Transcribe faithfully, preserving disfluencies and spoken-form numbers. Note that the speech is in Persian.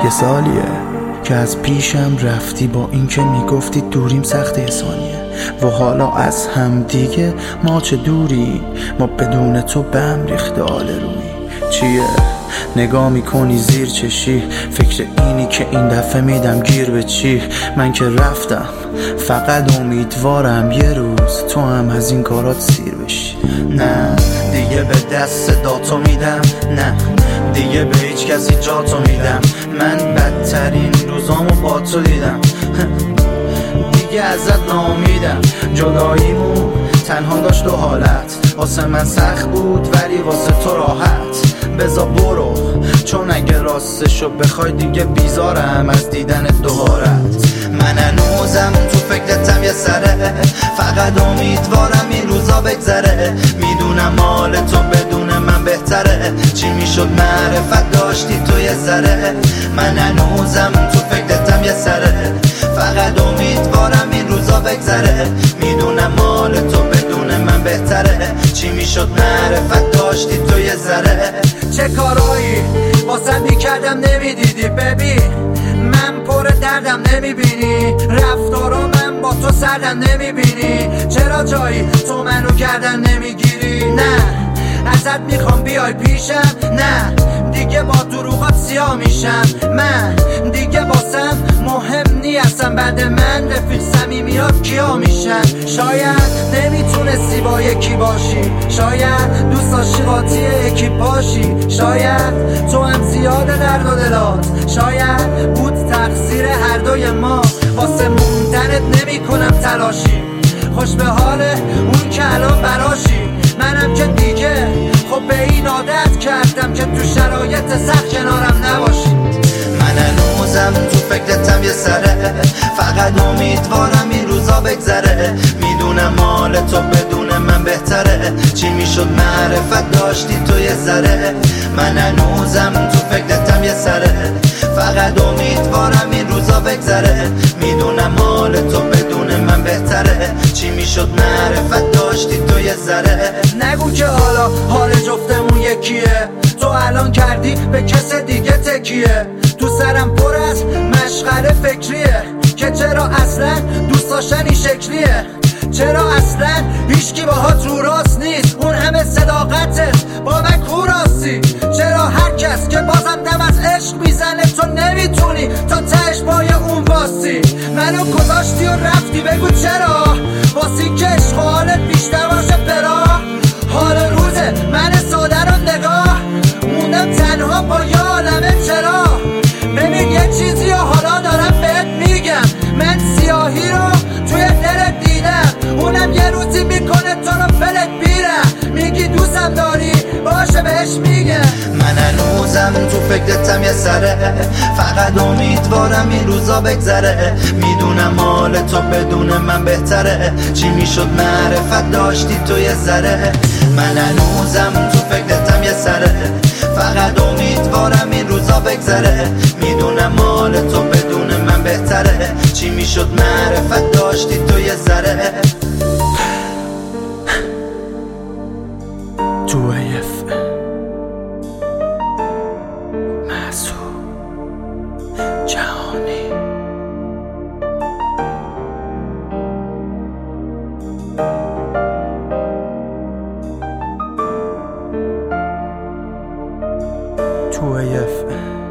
یه سالیه که از پیشم رفتی، با این که میگفتی دوریم سخت ثانیه و حالا از هم دیگه ما چه دوری، ما بدون تو بهم ریخته آل روی. چیه نگاه میکنی زیر چشی، فکر اینی که این دفعه میدم گیر به چی؟ من که رفتم فقط امیدوارم یه روز تو هم از این کارات سیر بشی. نه دیگه به دست داتو میدم، نه دیگه به هیچ کسی جاتو میدم. من بدترین روزامو با تو دیدم، دیگه ازت نامیدم. جداییمون تنها داشت دو حالت، واسه من سخت بود ولی واسه تو راحت. بذار برو چون اگه راستشو بخوای دیگه بیزارم از دیدن دوبارت. من هنوزم تو فکرتم یه سره، فقط امیدوارم این روزا بگذره. میدونم مال تو بدون من بهتره، چی میشد معرفت داشتی تو یه ذره. من هنوزم تو فکرتم یه سره، فقط امیدوارم این روزا بگذره. میدونم مال تو بدون من بهتره، چی میشد معرفت داشتی تو یه ذره. چه کارایی واسه میکردم نمیدیدی ببین، من پر دردم نمیبینی، رفتارا من با تو سردم نمیبینی. چرا جایی تو منو گردن نمیگیری؟ نه ازت میخوام بیای پیشم، نه دیگه با دروغات سیاه میشم. من دیگه باسم مهم نیستم، بعد من رفیق صمیمیات کیا میشن؟ شاید نمیتونستی با یکی باشی، شاید دوست داشتی قاطی یکی پاشی، شاید تو هم زیاده درد و دلات، شاید بود تقصیر هر دوی ما. واسه موندنت نمی کنم تلاشی، خوش به حال اون که الان براشی. منم که دیگه خب به این عادت کردم که تو شرایط سخت کنارم نباشی. من هنوزم تو فکرتم یه سره، فقط امیدوارم این روزا بگذره. میدونم مال تو بدون من بهتره، چی میشد معرفت داشتی تو یه ذره. من هنوزم تو فکرتم یه سره، فقط امیدوارم این روزا بگذره. میدونم مال تو بدون من بهتره، چی میشد معرفت داشتی تو یه ذره. نگو که حالا حال جفتمون یکیه، تو الان کردی به کس دیگه تکیه. تو سرم پر از مشغله فکریه که چرا اصلا دوست داشتن این شکلیه، چرا اصلا هیچکی باهات رو راست نیست، اون همه صداقتت با من کو راستی. چرا هر کس که بازم دم از عشق میزنه تو نمیتونی تا تهش پای اون واسی. منو گذاشتی و رفتی بگو چرا، واسی که عشق حالت بیشتر باشه پرا. حال روزه من ساده رو نگاه موندم تنها با یه عالمه چرا. ببین یه چیزی و حالا دارم بهت میگم، من سیاهی رو توی دلت دیدم، اونم یه روزی میکنه تو رو فلت بیرم. میگی دوستم داری باشه بهش میگم. من هنوزم تو فکرتم یه سره، فقط امیدوارم این روزا بگذره. میدونم مال تو بدون من بهتره، چی میشد معرفت داشتی تو یه ذره. من هنوزم تو فکرتم یه سره، فقط امیدوارم این روزا بگذره. میدونم مال تو بدون من بهتره، چی میشد معرفت داشتی تو یه ذره. تو ایف محسوب جهانی. تو ایف